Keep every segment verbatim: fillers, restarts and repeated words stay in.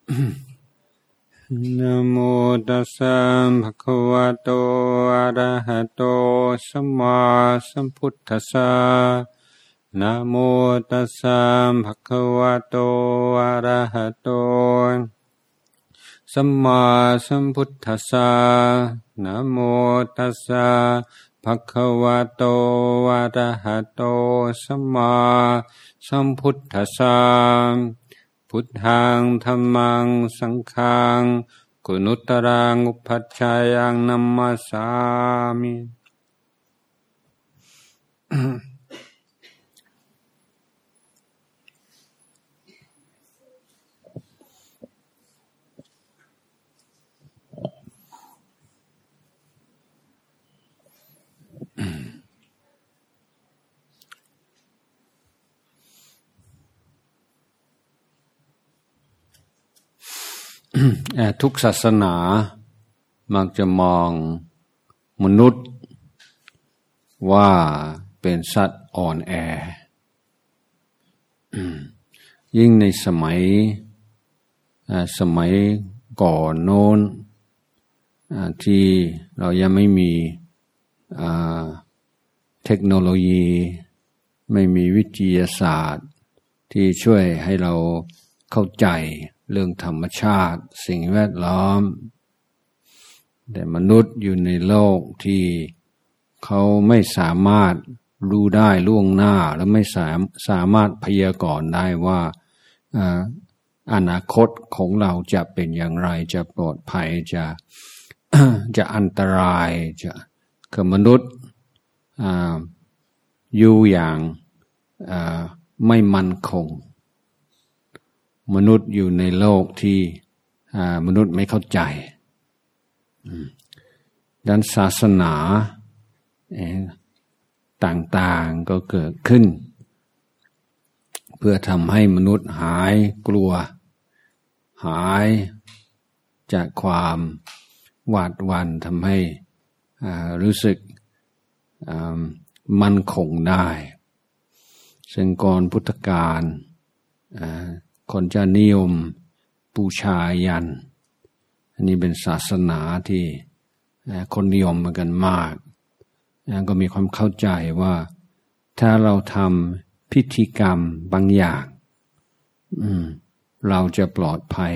นะโมตัสสะภะคะวะโตอะระหะโตสัมมาสัมพุทธัสสะนะโมตัสสะภะคะวะโตอะระหะโตสัมมาสัมพุทธัสสะนะโมตัสสะภะคะวะโตอะระหะโตสัมมาสัมพุทธัสสะพุทธังธัมมังสังฆังกุณุตตรังอุปัชฌายังนัมมัสสามิทุกศาสนามักจะมองมนุษย์ว่าเป็นสัตว์อ่อนแอยิ่งในสมัยสมัยก่อนโน้นที่เรายังไม่มีเทคโนโลยีไม่มีวิทยาศาสตร์ที่ช่วยให้เราเข้าใจเรื่องธรรมชาติสิ่งแวดล้อมแต่มนุษย์อยู่ในโลกที่เขาไม่สามารถรู้ได้ล่วงหน้าและไม่สามสามารถพยากรณ์ได้ว่าอนาคตของเราจะเป็นอย่างไรจะปลอดภัยจะ จะอันตรายจะคือมนุษย์อยู่อย่างไม่มั่นคงมนุษย์อยู่ในโลกที่มนุษย์ไม่เข้าใจด้านศาสนาต่างๆก็เกิดขึ้นเพื่อทำให้มนุษย์หายกลัวหายจากความหวาดหวั่นทำให้รู้สึกมั่นคงได้ซึ่งก่อนพุทธกาลคนจะนิยมบูชายันอันนี้เป็นศาสนาที่คนนิยมกันมากก็มีความเข้าใจว่าถ้าเราทำพิธีกรรมบางอย่างเราจะปลอดภัย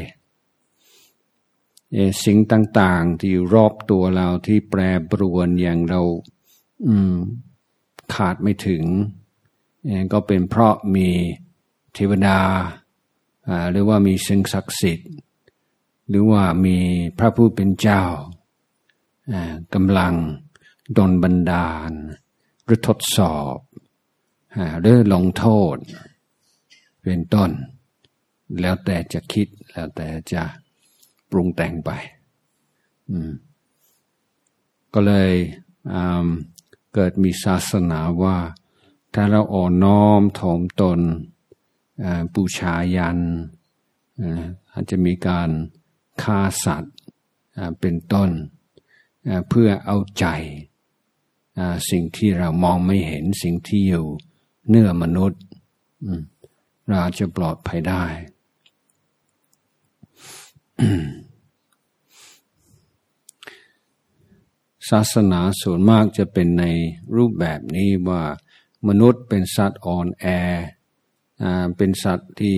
สิ่งต่างๆที่รอบตัวเราที่แปรปรวนอย่างเราขาดไม่ถึงก็เป็นเพราะมีเทวดาหรือว่ามีสิ่งศักดิ์สิทธิ์หรือว่ามีพระผู้เป็นเจ้ากำลังดลบันดาลหรือทดสอบหรือลงโทษเป็นต้นแล้วแต่จะคิดแล้วแต่จะปรุงแต่งไปก็เลยเกิดมีศาสนาว่าถ้าเราอ่อนน้อมถ่อมตนบูชายันอาจจะมีการฆ่าสัตว์เป็นต้นเพื่อเอาใจสิ่งที่เรามองไม่เห็นสิ่งที่อยู่เหนือมนุษย์เราจะปลอดภัยได้ ศาสนาส่วนมากจะเป็นในรูปแบบนี้ว่ามนุษย์เป็นสัตว์อ่อนแอเป็นสัตว์ที่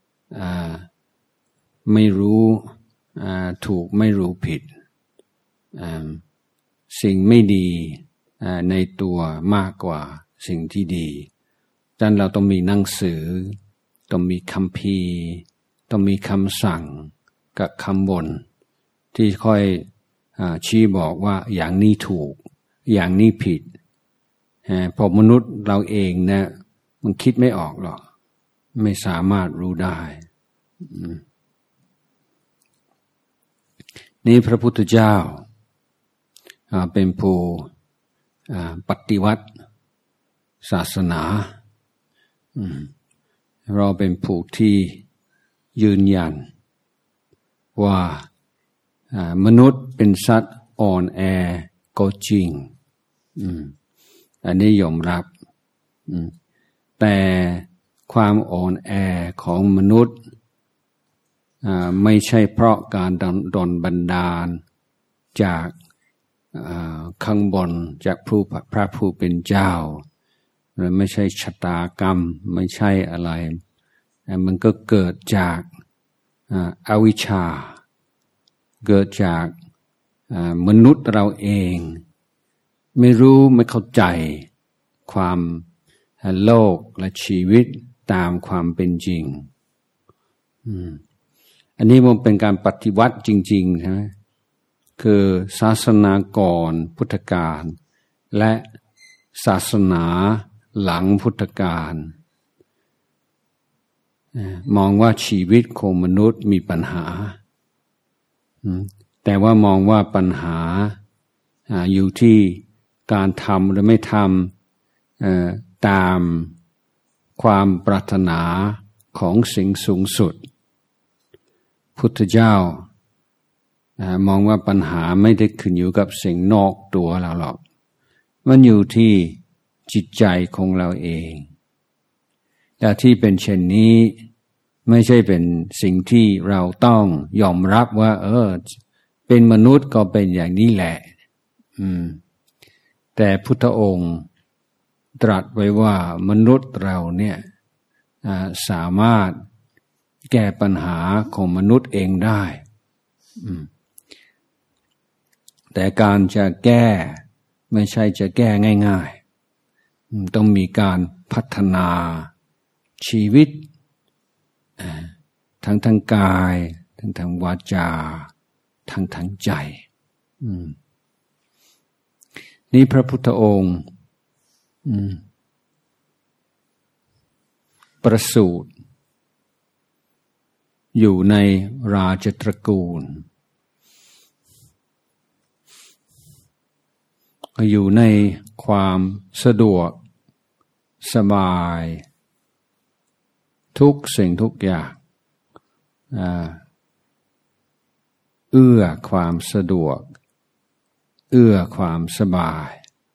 ไม่รู้ถูกไม่รู้ผิดสิ่งไม่ดีในตัวมากกว่าสิ่งที่ดีดังนั้นเราต้องมีหนังสือต้องมีคัมภีร์ต้องมีคำสั่งกับคำบ่นที่ค่อยชี้บอกว่าอย่างนี้ถูกอย่างนี้ผิดพอมนุษย์เราเองนะมันคิดไม่ออกหรอกไม่สามารถรู้ได้นี่พระพุทธเจ้าเป็นผู้ปฏิวัติศาสนาเราเป็นผู้ที่ยืนยันว่ามนุษย์เป็นสัตว์อ่อนแอก็จริงอันนี้ยอมรับแต่ความอ่อนแอของมนุษย์ไม่ใช่เพราะการดลบันดาลจากข้างบนจากผู้พระผู้เป็นเจ้าและไม่ใช่ชะตากรรมไม่ใช่อะไรมันก็เกิดจากอวิชชาเกิดจากมนุษย์เราเองไม่รู้ไม่เข้าใจความโลกและชีวิตตามความเป็นจริงอันนี้มันเป็นการปฏิวัติจริงๆใช่ไหมคือศาสนาก่อนพุทธกาลและศาสนาหลังพุทธกาลมองว่าชีวิตของมนุษย์มีปัญหาแต่ว่ามองว่าปัญหาอยู่ที่การทำหรือไม่ทำตามความปรารถนาของสิ่งสูงสุดพุทธเจ้ามองว่าปัญหาไม่ได้ขึ้นอยู่กับสิ่งนอกตัวเราหรอกมันอยู่ที่จิตใจของเราเองแต่ที่เป็นเช่นนี้ไม่ใช่เป็นสิ่งที่เราต้องยอมรับว่าเออเป็นมนุษย์ก็เป็นอย่างนี้แหละอืมแต่พุทธองค์ตรัสไว้ว่ามนุษย์เราเนี่ยสามารถแก้ปัญหาของมนุษย์เองได้อืมแต่การจะแก้ไม่ใช่จะแก้ง่ายๆต้องมีการพัฒนาชีวิตทั้งทางกายทั้งทางวาจาทั้งทางใจนี่พระพุทธองค์ประสูติอยู่ในราชตระกูลอยู่ในความสะดวกสบายทุกสิ่งทุกอย่างเอื้อความสะดวกเอื้อความสบาย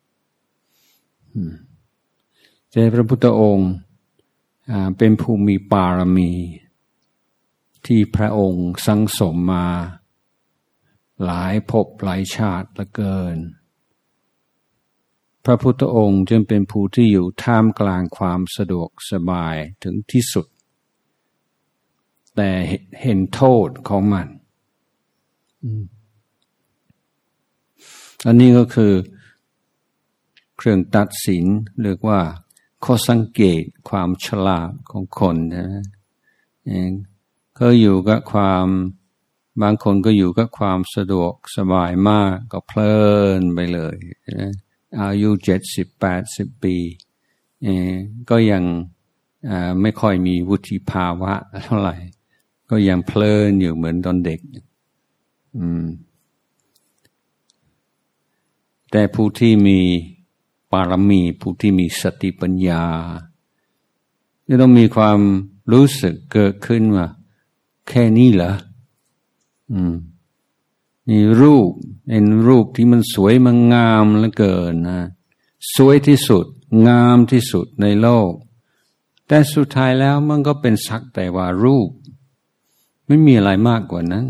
แต่พระพุทธองค์เป็นผู้มีปารมีที่พระองค์สั่งสมมาหลายภพหลายชาติเหลือเกินพระพุทธองค์จึงเป็นผู้ที่อยู่ท่ามกลางความสะดวกสบายถึงที่สุดแต่เห็นโทษของมันอันนี้ก็คือเครื่องตัดสินเรียกว่าข้อสังเกตความฉลาดของคนนะก็อยู่กับความบางคนก็อยู่กับความสะดวกสบายมากก็เพลินไปเลยนะอายุเจ็ดสิบแปดสิบปีก็ยังไม่ค่อยมีวุฒิภาวะเท่าไหร่ก็ยังเพลินอยู่เหมือนตอนเด็กแต่ผู้ที่มีปารมีผู้ที่มีสติปัญญาจะต้องมีความรู้สึกเกิดขึ้นว่าแค่นี้เหรออืมนี่รูปเป็นรูปที่มันสวยมันงามเหลือเกินนะสวยที่สุดงามที่สุดในโลกแต่สุดท้ายแล้วมันก็เป็นสักแต่ว่ารูปไม่มีอะไรมากกว่านั้น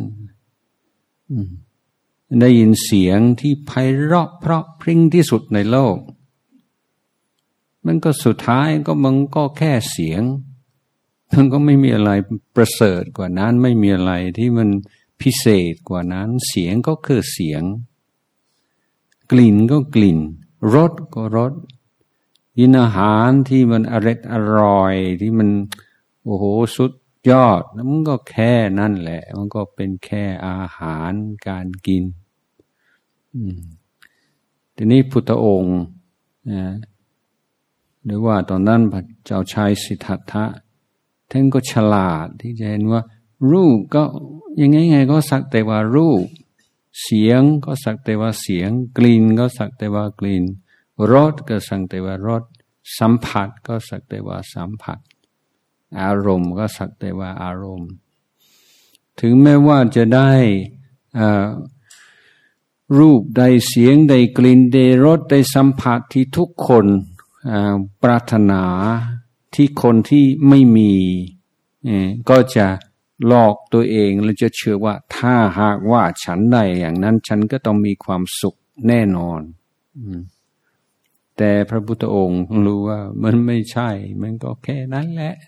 ได้ยินเสียงที่ไพเราะเพราะพริ้งที่สุดในโลกมันก็สุดท้ายก็มันก็แค่เสียงมันก็ไม่มีอะไรประเสริฐกว่านั้นไม่มีอะไรที่มันพิเศษกว่านั้นเสียงก็คือเสียงกลิ่นก็กลิ่นรสก็รสกินอาหารที่มันอร่อยอร่อยที่มันโอ้โหสุดยอดแล้วมันก็แค่นั่นแหละมันก็เป็นแค่อาหารการกินทีนี้พุทธองค์นะหรือว่าตอนนั้นพระเจ้าชายสิทธัตถะท่านก็ฉลาดที่จะเห็นว่ารูปก็ยังไงไงก็สักแต่ว่ารูปเสียงก็สักแต่ว่าเสียงกลิ่นก็สักแต่ว่ากลิ่นรสก็สักแต่ว่ารสสัมผัสก็สักแต่ว่าสัมผัสอารมณ์ก็สักแต่ว่าอารมณ์ถึงแม้ว่าจะได้รูปได้เสียงได้กลิ่นได้รสได้สัมผัสที่ทุกคนปรารถนาที่คนที่ไม่มีก็จะหลอกตัวเองแล้วจะเชื่อว่าถ้าหากว่าฉันได้อย่างนั้นฉันก็ต้องมีความสุขแน่นอนแต่พระพุทธองค์รู้ว่ามันไม่ใช่มันก็แค่นั้นแหละ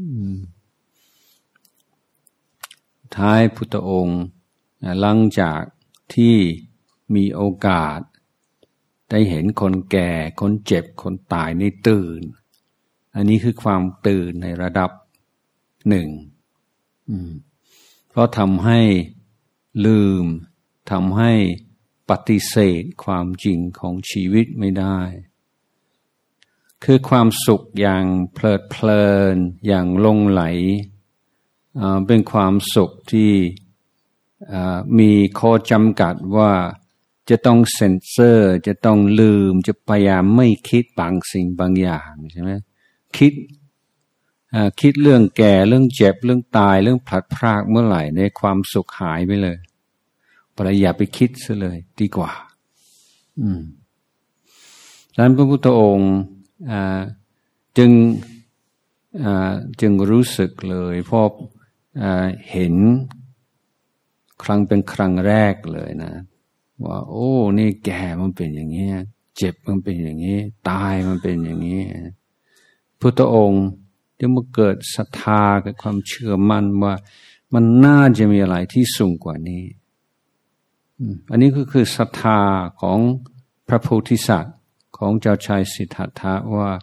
ท้ายพุทธองค์หลังจากที่มีโอกาสได้เห็นคนแก่คนเจ็บคนตายในตื่นอันนี้คือความตื่นในระดับหนึ่งเพราะทำให้ลืมทำให้ปฏิเสธความจริงของชีวิตไม่ได้คือความสุขอย่างเพลิดเพลินอย่างหลงไหลเป็นความสุขที่มีข้อจำกัดว่าจะต้องเซ็นเซอร์จะต้องลืมจะพยายามไม่คิดบางสิ่งบางอย่างใช่ไหมคิดคิดเรื่องแก่เรื่องเจ็บเรื่องตายเรื่องพลัดพรากเมื่อไหร่ในความสุขหายไปเลยปรอย่าไปคิดซะเลยดีกว่าอืมดังนั้นพระพุทธองค์จึงจึงรู้สึกเลยเพราะเห็นครั้งเป็นครั้งแรกเลยนะว่าโอ้นี่แก่มันเป็นอย่างนี้เจ็บมันเป็นอย่างนี้ตายมันเป็นอย่างนี้พุทธองค์จะมาเกิดศรัทธากับความเชื่อมั่นว่ามันน่าจะมีอะไรที่สูงกว่านี้อันนี้ก็คือศรัทธาของพระโพธิสัตว์ของเจ้าชายสิทธัตถะว่า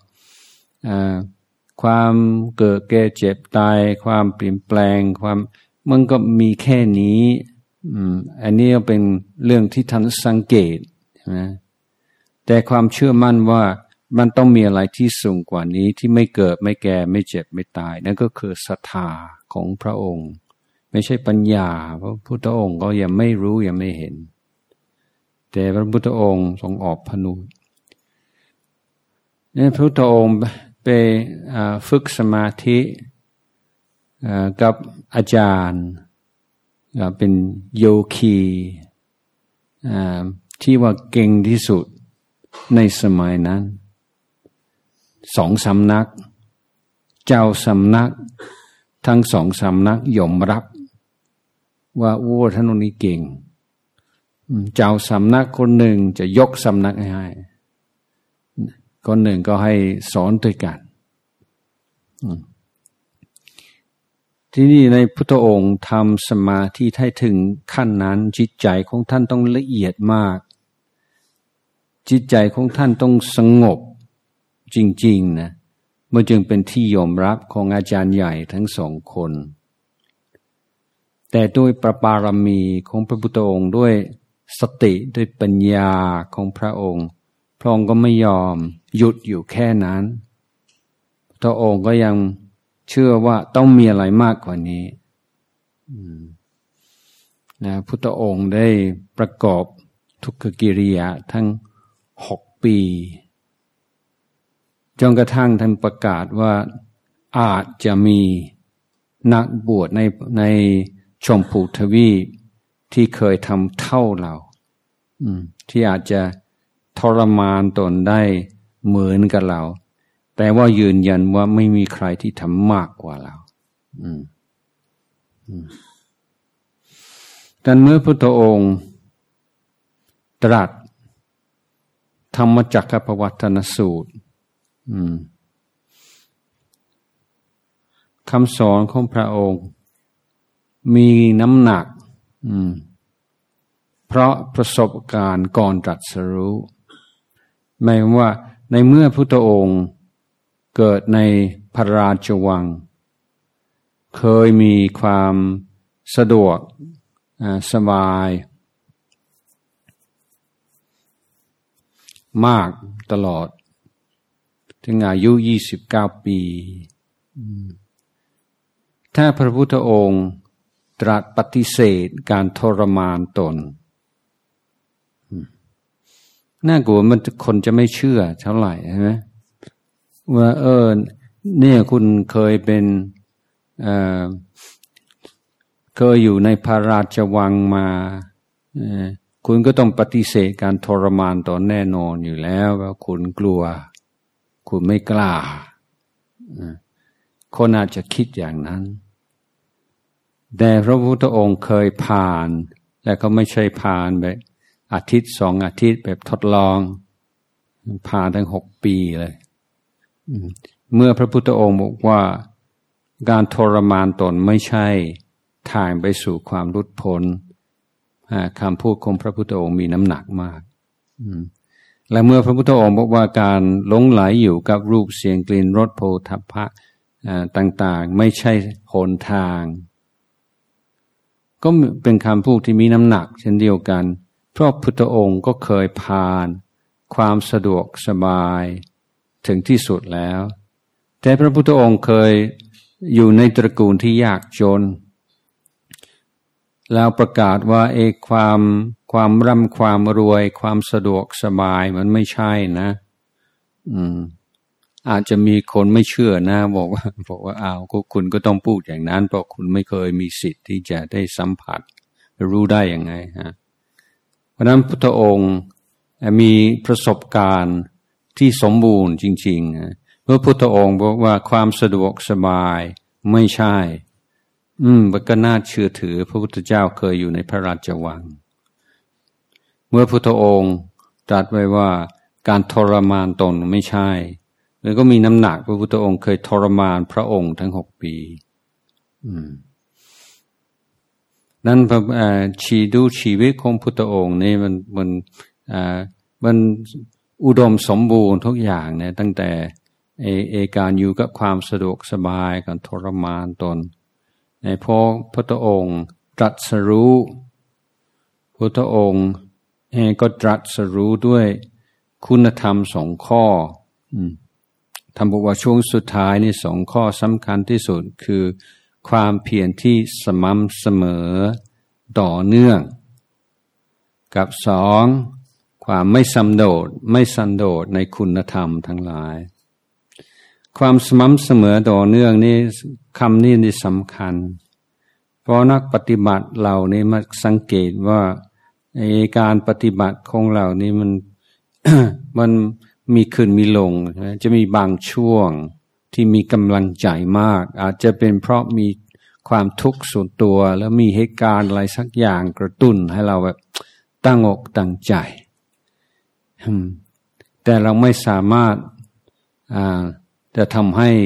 ความเกิดแก่เจ็บตายความเปลี่ยนแปลงความมันก็มีแค่นี้อันนี้เป็นเรื่องที่ท่านสังเกตใช่ไหมแต่ความเชื่อมั่นว่ามันต้องมีอะไรที่สูงกว่านี้ที่ไม่เกิดไม่แก่ไม่เจ็บไม่ตายนั่นก็คือศรัทธาของพระองค์ไม่ใช่ปัญญาเพราะพระพุทธองค์ก็ยังไม่รู้ยังไม่เห็นแต่พระพุทธองค์ทรงออกพนุเนี่ยพระพุทธองค์ไปฝึกสมาธิกับอาจารย์เป็นโยคีที่ว่าเก่งที่สุดในสมัยนั้นสองสำนักเจ้าสำนักทั้งสองสำนักยอมรับว่าโอ้ท่านนี้เก่งเจ้าสำนักคนหนึ่งจะยกสำนักให้คนหนึ่งก็ให้สอนด้วยกันที่นี่ในพุทธองค์ทำสมาธิให้ถึงขั้นนั้นจิตใจของท่านต้องละเอียดมากจิตใจของท่านต้องสงบจริงๆนะมันจึงเป็นที่ยอมรับของอาจารย์ใหญ่ทั้งสองคนแต่ด้วยพระบารมีของพระพุทธองค์ด้วยสติด้วยปัญญาของพระองค์พระองค์ก็ไม่ยอมหยุดอยู่แค่นั้นพระองค์ก็ยังเชื่อว่าต้องมีอะไรมากกว่านี้นะพุทธองค์ได้ประกอบทุกขกิริยาทั้งหกปีจนกระทั่งท่านประกาศว่าอาจจะมีนักบวชในในชมพูทวีปที่เคยทำเท่าเราที่อาจจะทรมานตนได้เหมือนกับเราแต่ว่ายืนยันว่าไม่มีใครที่ทำมากกว่าเราแต่เมื่อพระพุทธองค์ตรัสธรรมจักรปวัตตนสูตรคำสอนของพระองค์มีน้ำหนักเพราะประสบการณ์ก่อนตรัสรู้หมายว่าในเมื่อพุทธองค์เกิดในพระราชวังเคยมีความสะดวกสบายมากตลอดถึงอายุยี่สิบเก้าปีถ้าพระพุทธองค์ตรัสปฏิเสธการทรมานตนน่ากลัวมันคนจะไม่เชื่อเท่าไหร่ใช่ไหมว่าเออเนี่ยคุณเคยเป็นเอ่อเคยอยู่ในพระราชวังมาคุณก็ต้องปฏิเสธการทรมานตนแน่นอนอยู่แล้วว่าคุณกลัวคุณไม่กล้าคนอาจจะคิดอย่างนั้นแต่พระพุทธองค์เคยผ่านแต่ก็ไม่ใช่ผ่านแบบอาทิตย์สองอาทิตย์แบบทดลองผ่านทั้งหกปีเลยเมื่อพระพุทธองค์บอกว่าการทรมานตนไม่ใช่ทางไปสู่ความหลุดพ้นคำพูดของพระพุทธองค์มีน้ำหนักมากและเมื่อพระพุทธองค์บอกว่าการหลงไหลอยู่กับรูปเสียงกลิ่นรสโผฏฐัพพะต่างๆไม่ใช่หนทางก็เป็นคำพูดที่มีน้ำหนักเช่นเดียวกันเพราะพุทธองค์ก็เคยผ่านความสะดวกสบายถึงที่สุดแล้วแต่พระพุทธองค์เคยอยู่ในตระกูลที่ยากจนแล้วประกาศว่าเอความความร่ำความรวยความสะดวกสบายมันไม่ใช่นะอืมอาจจะมีคนไม่เชื่อนะบอกว่าบอกว่าอ้าวคุณก็ต้องพูดอย่างนั้นเพราะคุณไม่เคยมีสิทธิ์ที่จะได้สัมผัสรู้ได้ยังไงฮะเพราะนั้นพุทธองค์มีประสบการณ์ที่สมบูรณ์จริงๆเมื่อพุทธองค์บอกว่าความสะดวกสบายไม่ใช่อืมก็น่าเชื่อถือพระพุทธเจ้าเคยอยู่ในพระราชวังเมื่อพุทธองค์ตรัสไว้ว่าการทรมานตนไม่ใช่แล้วก็มีน้ำหนักพระพุทธองค์เคยทรมานพระองค์ทั้งหกปีอืมนั้นพระชีดูชีวิตของพุทธองค์นี่มันมันอ่ามันอุดมสมบูรณ์ทุกอย่างเนี่ยตั้งแต่เอเอการอยู่กับความสะดวกสบายการทรมานตนในพอพระองค์ตรัสรู้พระองค์เองก็ตรัสรู้ด้วยคุณธรรมสองข้อท่านบอกว่าช่วงสุดท้ายนี่สองข้อสำคัญที่สุดคือความเพียรที่สม่ำเสมอต่อเนื่องกับสองความไม่สันโดษไม่สันโดษในคุณธรรมทั้งหลายความสม่ำเสมอต่อเนื่องนี่คำนี้นี่สำคัญเพราะนักปฏิบัติเรานี่มาสังเกตว่าการปฏิบัติของเรานี่มัน มันมีขึ้นมีลงจะมีบางช่วงที่มีกำลังใจมากอาจจะเป็นเพราะมีความทุกข์ส่วนตัวแล้วมีเหตุการณ์อะไรสักอย่างกระตุ้นให้เราแบบตั้งอกตั้งใจแต่เราไม่สามารถจะทำให้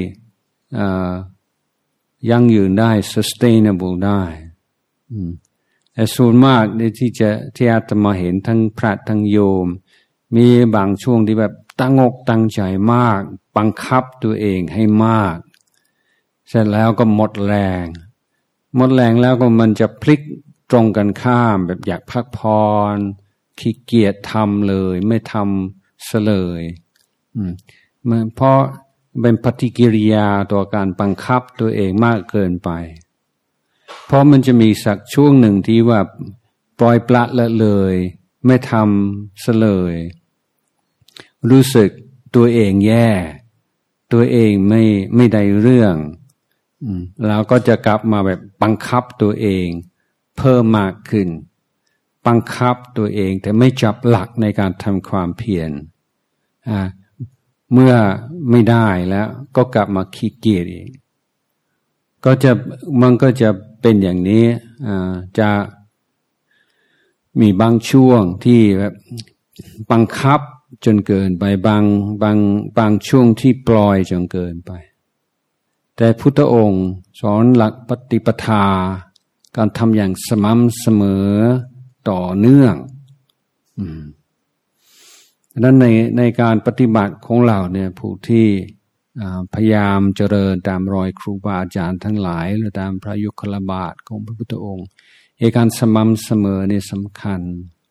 ยั่งยืนได้ sustainable ได้แต่ส่วนมากที่จะที่อาตมาเห็นทั้งพระทั้งโยมมีบางช่วงที่แบบตั้งอกตั้งใจมากบังคับตัวเองให้มากเสร็จแล้วก็หมดแรงหมดแรงแล้วก็มันจะพลิกตรงกันข้ามแบบอยากพักผ่อนขี้เกียจทำเลยไม่ทำซะเลยมันเพราะเป็นปฏิกิริยาต่อการบังคับตัวเองมากเกินไปเพราะมันจะมีสักช่วงหนึ่งที่ว่าปล่อยปละละเลยไม่ทำซะเลยรู้สึกตัวเองแย่ตัวเองไม่ไม่ได้เรื่องแล้วก็จะกลับมาแบบบังคับตัวเองเพิ่มมากขึ้นบังคับตัวเองแต่ไม่จับหลักในการทำความเพียรเมื่อไม่ได้แล้วก็กลับมาขี้เกียจอีกก็จะมันก็จะเป็นอย่างนี้จะมีบางช่วงที่แบบบังคับจนเกินไปบางบางบางช่วงที่ปล่อยจนเกินไปแต่พุทธองค์สอนหลักปฏิปทาการทำอย่างสม่ำเสมอต่อเนื่องอืมดังนั้นในในการปฏิบัติของเราเนี่ยผู้ที่พยายามเจริญตามรอยครูบาอาจารย์ทั้งหลายหรือตามพระยุคลบาทของพระพุทธองค์ในการสม่ำเสมอนี่สำคัญ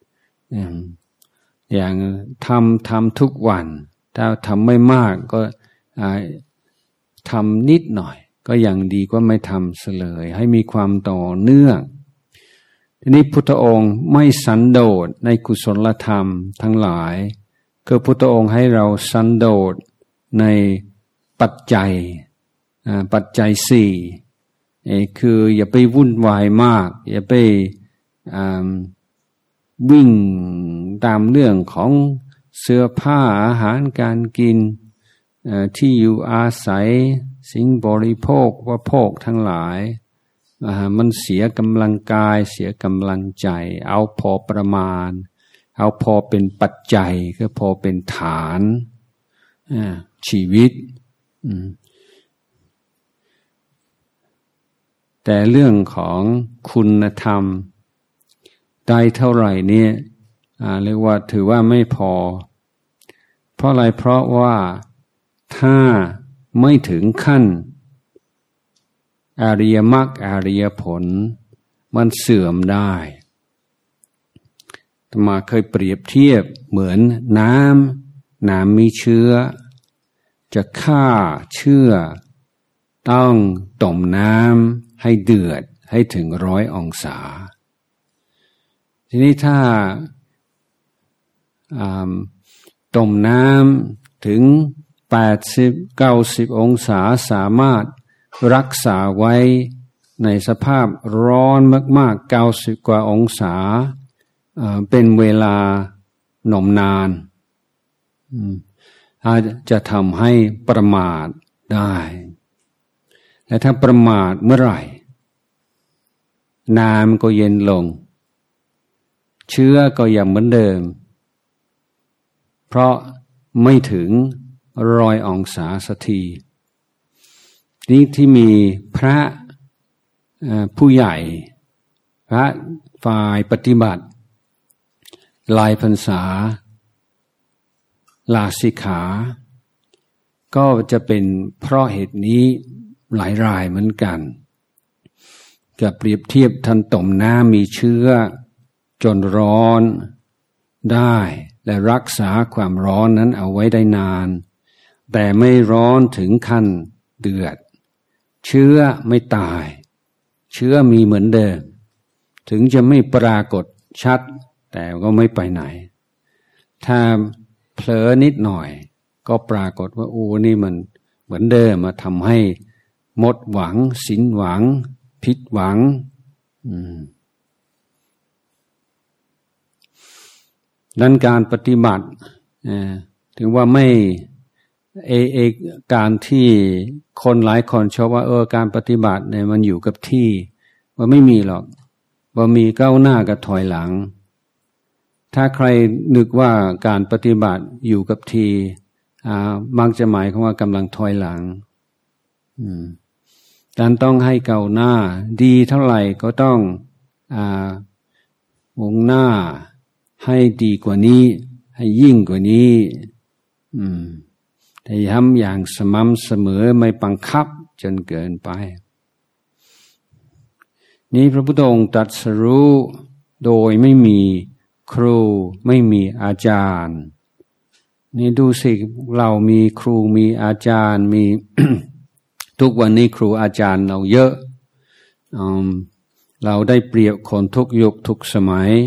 อย่างทำทำทุกวันถ้าทำไม่มากก็ทำนิดหน่อยก็ยังดีกว่าไม่ทำเสลยให้มีความต่อเนื่องทีนี้พุทธองค์ไม่สันโดษในกุศลธรรมทั้งหลายคือพุทธองค์ให้เราสันโดษในปัจจัยปัจจัยสี่คืออย่าไปวุ่นวายมากอย่าไปวิ่งตามเรื่องของเสื้อผ้าอาหารการกินที่อยู่อาศัยสิ่งบริโภคว่าโภคทั้งหลายมันเสียกำลังกายเสียกำลังใจเอาพอประมาณเอาพอเป็นปัจจัยก็พอเป็นฐานชีวิตแต่เรื่องของคุณธรรมได้เท่าไหร่เนี่ยเรียกว่าถือว่าไม่พอเพราะอะไรเพราะว่าถ้าไม่ถึงขั้นอริยมรรคอริยผลมันเสื่อมได้อาตมาเคยเปรียบเทียบเหมือนน้ำน้ำมีเชื้อจะฆ่าเชื้อต้องต้มน้ำให้เดือดให้ถึงร้อยองศาทีนี้ถ้าต้มน้ำถึงแปดสิบ เก้าสิบองศาสามารถรักษาไว้ในสภาพร้อนมากๆเก้าสิบกว่าองศาเป็นเวลานมนานอาจจะทำให้ประมาทได้และถ้าประมาทเมื่อไหร่น้ำก็เย็นลงเชื้อก็ยังเหมือนเดิมเพราะไม่ถึงร้อยองศาสักทีนี่ที่มีพระผู้ใหญ่พระฝ่ายปฏิบัติหลายพรรษาลาสิกขาก็จะเป็นเพราะเหตุนี้หลายรายเหมือนกันจะเปรียบเทียบท่านต้มน้ำมีเชื้อจนร้อนได้และรักษาความร้อนนั้นเอาไว้ได้นานแต่ไม่ร้อนถึงขั้นเดือดเชื้อไม่ตายเชื้อมีเหมือนเดิมถึงจะไม่ปรากฏชัดแต่ก็ไม่ไปไหนถ้าเผลอนิดหน่อยก็ปรากฏว่าโอ้นี่มันเหมือนเดิมมาทำให้หมดหวังสิ้นหวังผิดหวังดังการปฏิบัติถึงว่าไม่เอเอการที่คนหลายคนชอบว่าเออการปฏิบัติเนี่ยมันอยู่กับที่ว่าไม่มีหรอกว่ามีก้าวหน้ากับถอยหลังถ้าใครนึกว่าการปฏิบัติอยู่กับที่อ่ามักจะหมายความว่ากำลังถอยหลังอืมการต้องให้ก้าวหน้าดีเท่าไหร่ก็ต้องอ่าวงหน้าให้ดีกว่านี้ให้ยิ่งกว่านี้อืมแต่ย้ำอย่างสม่ำเสมอไม่บังคับจนเกินไปนี้พระพุทธองค์ตรัสรู้โดยไม่มีครูไม่มีอาจารย์นี่ดูสิเรามีครูมีอาจารย์มี ทุกวันนี้ครูอาจารย์เราเยอะเราได้เปรียบคนทุกยุคทุกสมัย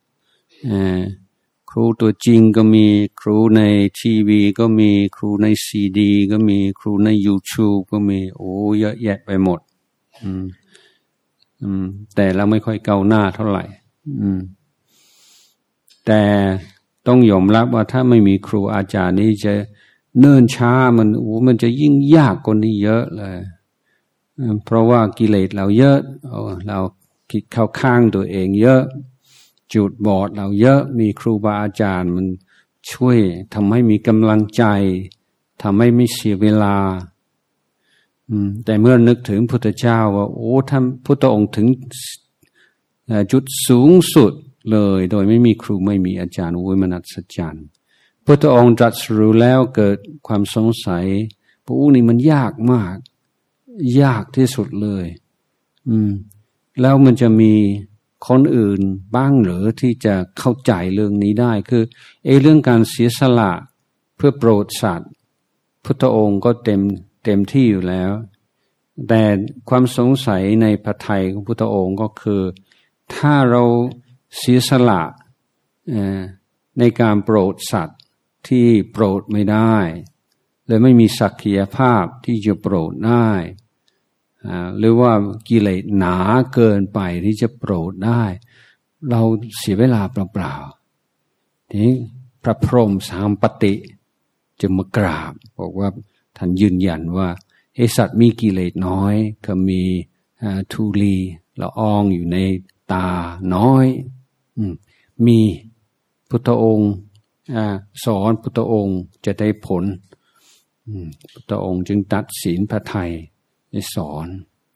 ครูตัวจริงก็มีครูในทีวีก็มีครูในซีดีก็มีครูใน YouTube ก็มีโอ้เยอะแยะไปหมดอืมอืมแต่เราไม่ค่อยก้าวหน้าเท่าไหร่อืมแต่ต้องยอมรับว่าถ้าไม่มีครูอาจารย์นี่จะเนิ่นช้ามันโอ้มันจะยิ่งยากกว่านี้เยอะเลยเพราะว่ากิเลสเราเยอะเราคิดเข้าข้างตัวเองเยอะจุดบอดเราเยอะมีครูบาอาจารย์มันช่วยทำให้มีกำลังใจทำให้ไม่เสียเวลาแต่เมื่อนึกถึงพุทธเจ้าว่าโอ้ท่านพุทธองค์ถึงจุดสูงสุดเลยโดยไม่มีครูไม่มีอาจารย์โอ้ยมันอัศจรรย์พุทธองค์ตรัสรู้แล้วเกิดความสงสัยพระองค์นี่มันยากมากยากที่สุดเลยอืมแล้วมันจะมีคนอื่นบ้างหรือที่จะเข้าใจเรื่องนี้ได้คือไอ้เรื่องการเสียสละเพื่อโปรดสัตว์พุทธองค์ก็เต็มเต็มที่อยู่แล้วแต่ความสงสัยในพระทัยของพุทธองค์ก็คือถ้าเราเสียสละในการโปรดสัตว์ที่โปรดไม่ได้เลยไม่มีศักยภาพที่จะโปรดได้หรือว่ากิเลสหนาเกินไปที่จะโปรดได้เราเสียเวลาเปล่าๆทีนี้พระพรหมสามปฏิจะมากราบบอกว่าท่านยืนยันว่าไอ้สัตว์มีกิเลสน้อยก็มีธุลีละอองอยู่ในตาน้อยมีพุทธองค์สอนพุทธองค์จะได้ผลพุทธองค์จึงตัดศีลพระไทยได้สอน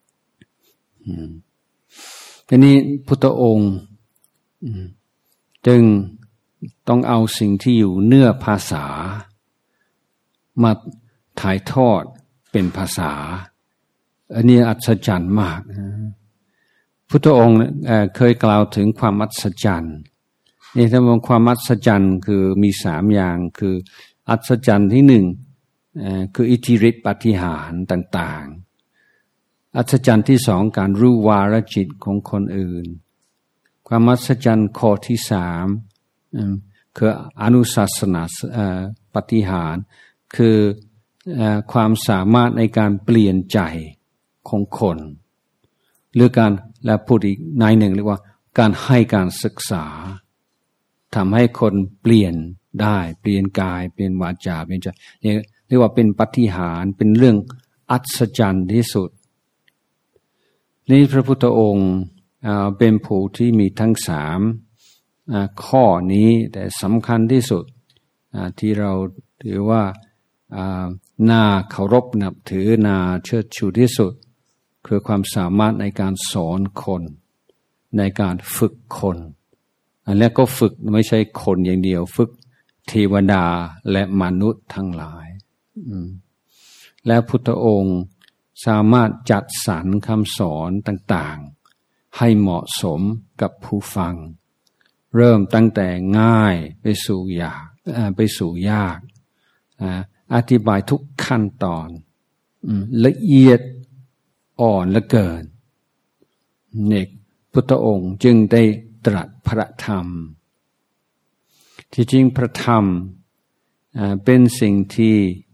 ทีนี้พุทธองค์จึงต้องเอาสิ่งที่อยู่เนื้อภาษามาถ่ายทอดเป็นภาษาอันนี้อัศจรรย์มากพุทธองค์เคยกล่าวถึงความอัศจรรย์นี่ถ้ามองความอัศจรรย์คือมีสามอย่างคืออัศจรรย์ที่หนึ่งคืออิทธิฤทธิปาฏิหาริย์ต่างๆอัศจรรย์ที่สองการรู้วาระจิตของคนอื่นความอัศจรรย์ข้อที่สามคืออนุศาสนาปาฏิหาริย์คือความสามารถในการเปลี่ยนใจของคนหรือการและพูดอีกในหนึ่งเรียกว่าการให้การศึกษาทำให้คนเปลี่ยนได้เปลี่ยนกายเปลี่ยนวาจาเปลี่ยนใจเรียกว่าเป็นปาฏิหาริย์เป็นเรื่องอัศจรรย์ที่สุดนี่พระพุทธองค์เป็นผู้ที่มีทั้งสามข้อนี้แต่สำคัญที่สุดที่เราถือว่าน่าเคารพนับถือน่าเชิดชูที่สุดคือความสามารถในการสอนคนในการฝึกคนอันแรกก็ฝึกไม่ใช่คนอย่างเดียวฝึกเทวดาและมนุษย์ทั้งหลายและพุทธองค์สามารถจัดสรรคำสอนต่างๆให้เหมาะสมกับผู้ฟังเริ่มตั้งแต่ง่ายไปสู่ยากไปสู่ยากอธิบายทุกขั้นตอนละเอียดอ่อนเหลือเกินเนี่ยพุทธองค์จึงได้ตรัสพระธรรมที่จริงพระธรรมเป็นสิ่งที่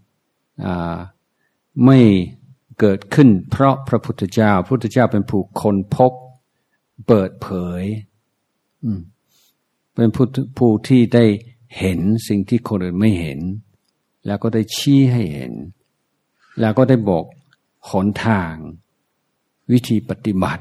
ไม่เกิดขึ้นเพราะพระพุทธเจ้าพระพุทธเจ้าเป็นผู้ค้นพบเปิดเผยเป็นผู้ที่ได้เห็นสิ่งที่คนอื่นไม่เห็นแล้วก็ได้ชี้ให้เห็นแล้วก็ได้บอกหนทางวิธีปฏิบัติ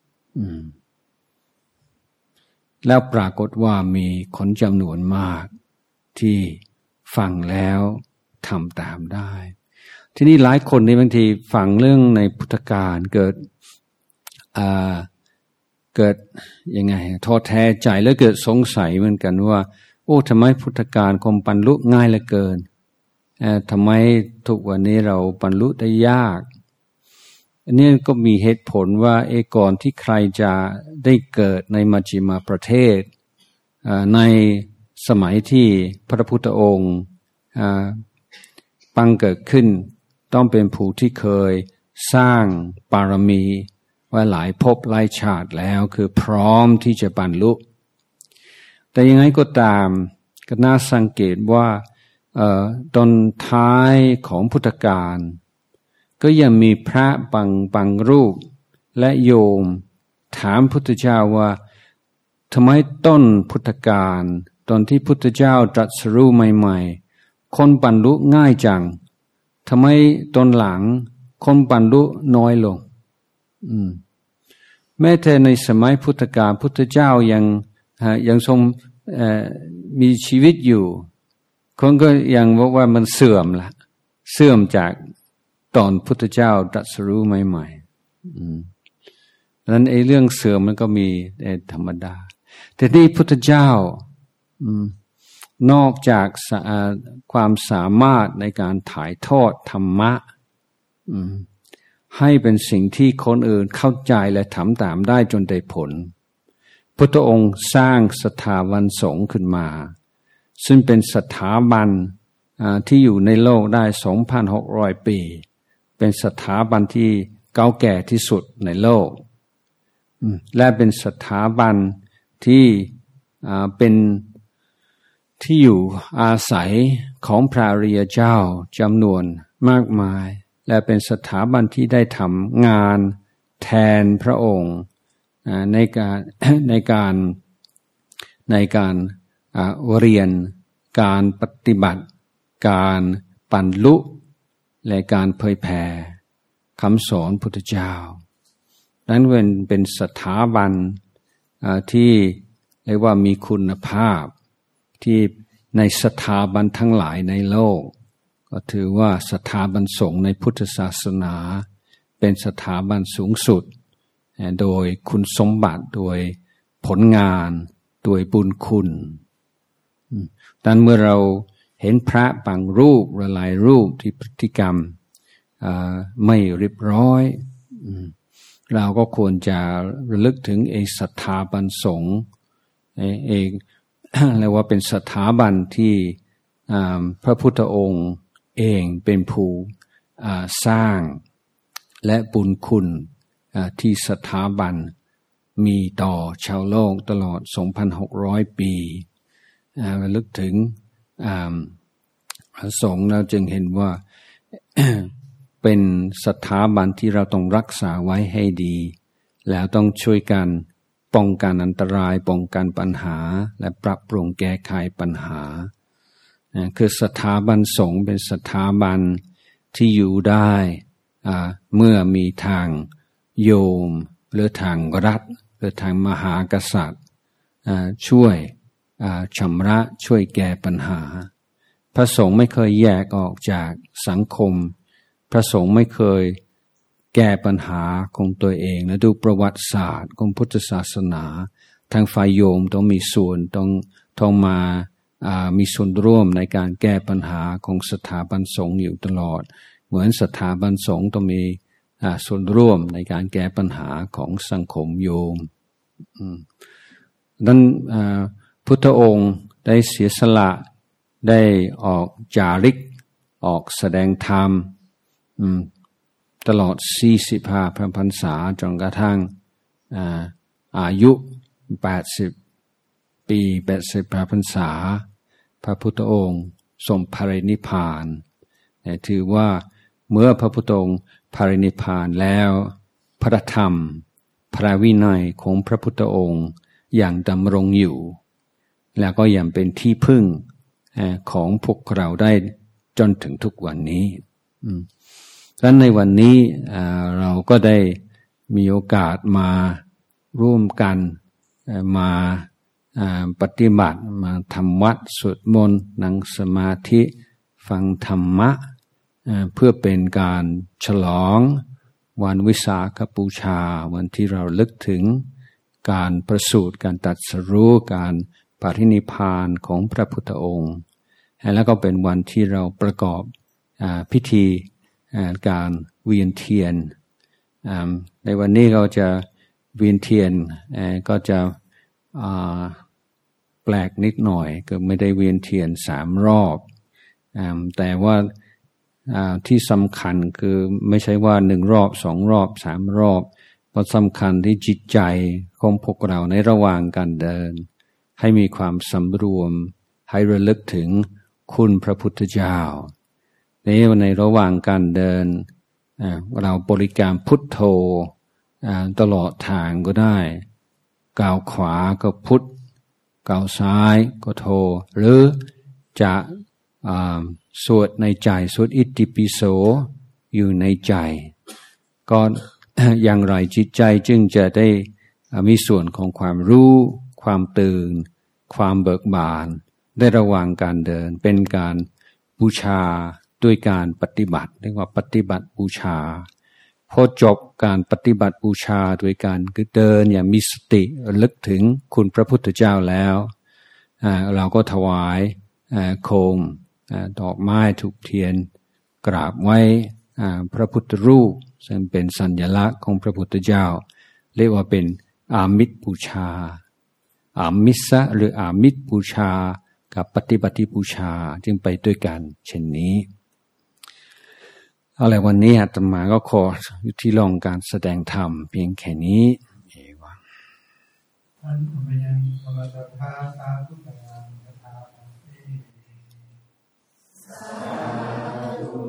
แล้วปรากฏว่ามีคนจำนวนมากที่ฟังแล้วทำตามได้ทีนี้หลายคนในบางทีฟังเรื่องในพุทธกาลเกิดอ่าเกิดยังไงท้อแท้ใจแล้วเกิดสงสัยเหมือนกันว่าโอ้ทำไมพุทธกาลคงบรรลุง่ายเหลือเกินเอ่อทำไมทุกวันนี้เราบรรลุได้ยากอันนี้ก็มีเหตุผลว่าเอก่อนที่ใครจะได้เกิดในมัชฌิมาประเทศในสมัยที่พระพุทธองค์บังเกิดขึ้นต้องเป็นผู้ที่เคยสร้างบารมีไว้หลายภพหลายชาติแล้วคือพร้อมที่จะบรรลุแต่ยังไงก็ตามก็น่าสังเกตว่าตอนท้ายของพุทธกาลก็ยังมีพระบางบางรูปและโยมถามพุทธเจ้าว่าทำไมต้นพุทธกาลตอนที่พุทธเจ้าตรัสรู้ใหม่ๆคนบรรลุง่ายจังทำไมตอนหลังคนบรรลุน้อยลงอืมแม้แต่ในสมัยพุทธกาลพุทธเจ้ายังยังทรงมีชีวิตอยู่คนก็ยังบอกว่ามันเสื่อมละเสื่อมจากตอนพุทธเจ้าตรัสรู้ใหม่ๆอืมดังนั้นไอ้เรื่องเสื่อมมันก็มีธรรมดาแต่ที่พุทธเจ้าอืมนอกจากความสามารถในการถ่ายทอดธรรมะอืมให้เป็นสิ่งที่คนอื่นเข้าใจและทำตามได้จนได้ผลพุทธองค์สร้างสถาบันสงฆ์ขึ้นมาซึ่งเป็นสถาบันที่อยู่ในโลกได้ สองพันหกร้อย ปีเป็นสถาบันที่เก่าแก่ที่สุดในโลกและเป็นสถาบันที่เป็นที่อยู่อาศัยของพระอริยเจ้าจำนวนมากมายและเป็นสถาบันที่ได้ทำงานแทนพระองค์ในการในการในการเรียนการปฏิบัติการบรรลุและการเผยแผ่คำสอนพุทธเจ้านั้นเป็นเป็นสถาบันที่เรียกว่ามีคุณภาพที่ในสถาบันทั้งหลายในโลกก็ถือว่าสถาบันสงฆ์ในพุทธศาสนาเป็นสถาบันสูงสุดโดยคุณสมบัติโดยผลงานโดยบุญคุณดังนั้นเมื่อเราเห็นพระบางรูปหลายรูปที่พฤติกรรมไม่เรียบร้อยเราก็ควรจะระลึกถึงเอสถาบันสงฆ์เองเรียกว่าเป็นสถาบันที่พระพุทธองค์เองเป็นผู้สร้างและบุญคุณที่สถาบันมีต่อชาวโลกตลอด สองพันหกร้อย ปีระลึกถึงพระสงฆ์เราจึงเห็นว่า เป็นสถาบันที่เราต้องรักษาไว้ให้ดีแล้วต้องช่วยกันป้องกันอันตรายป้องกันปัญหาและปรับปรุงแก้ไขปัญหาคือสถาบันสงฆ์เป็นสถาบันที่อยู่ได้เมื่อมีทางโยมหรือทางรัฐหรือทางมหากษัตริย์ช่วยชำระช่วยแก้ปัญหาพระสงฆ์ไม่เคยแยกออกจากสังคมพระสงฆ์ไม่เคยแก้ปัญหาของตัวเองและดูประวัติศาสตร์ของพุทธศาสนาทางฝ่ายโยมต้องมีส่วนต้องต้องมามีส่วนร่วมในการแก้ปัญหาของสถาบันสงฆ์อยู่ตลอดเหมือนสถาบันสงฆ์ต้องมีส่วนร่วมในการแก้ปัญหาของสังคมโยมดังนั้นพุทธองค์ได้เสียสละได้ออกจาริกออกแสดงธรรมตลอดสี่สิบห้าพรรษาจนกระทั่งอายุแปดสิบปีแปดสิบพรรษาพระพุทธองค์ทรงปรินิพพานถือว่าเมื่อพระพุทธองค์ปรินิพพานแล้วพระธรรมพระวินัยของพระพุทธองค์ยังดำรงอยู่แล้วก็ยังเป็นที่พึ่งของพวกเราได้จนถึงทุกวันนี้ดังนั้นในวันนี้เราก็ได้มีโอกาสมาร่วมกันมาปฏิบัติมาทำวัดสวดมนต์นั่งสมาธิฟังธรรมะเพื่อเป็นการฉลองวันวิสาขบูชาวันที่เราลึกถึงการประสูติการตรัสรู้การปรินิพพานของพระพุทธองค์แล้วก็เป็นวันที่เราประกอบพิธีการเวียนเทียนในวันนี้เราจะเวียนเทียนก็จะแปลกนิดหน่อยก็ไม่ได้เวียนเทียนสามรอบแต่ว่าที่สำคัญคือไม่ใช่ว่าหนึ่งรอบสองรอบสามรอบเพราะสำคัญที่จิตใจของพวกเราในระหว่างการเดินให้มีความสำรวมให้ระลึกถึงคุณพระพุทธเจ้าในในระหว่างการเดินเราบริกรรมพุทโธตลอดทางก็ได้ก้าวขวาก็พุทก้าวซ้ายก็โธหรือจะสวดในใจสวดอิติปิโสอยู่ในใจก็อย่างไรจิตใจจึงจะได้มีส่วนของความรู้ความตื่นความเบิกบานได้ระหว่างการเดินเป็นการบูชาด้วยการปฏิบัติเรียกว่าปฏิบัติบูชาพอจบการปฏิบัติบูชาด้วยการเดินอย่างมีสติระลึกถึงคุณพระพุทธเจ้าแล้วเราก็ถวายโคมดอกไม้ธูปเทียนกราบไว้พระพุทธรูปซึ่งเป็นสัญลักษณ์ของพระพุทธเจ้าเรียกว่าเป็นอามิสบูชาอามิสะหรืออามิสบูชากับปฏิบัติบูชาจึงไปด้วยกันเช่นนี้เอาละวันนี้อาตมาก็ขอยุติลงการแสดงธรรมเพียงแค่นี้เอวังอันพยังสมัตถาสาธุกังสาธุ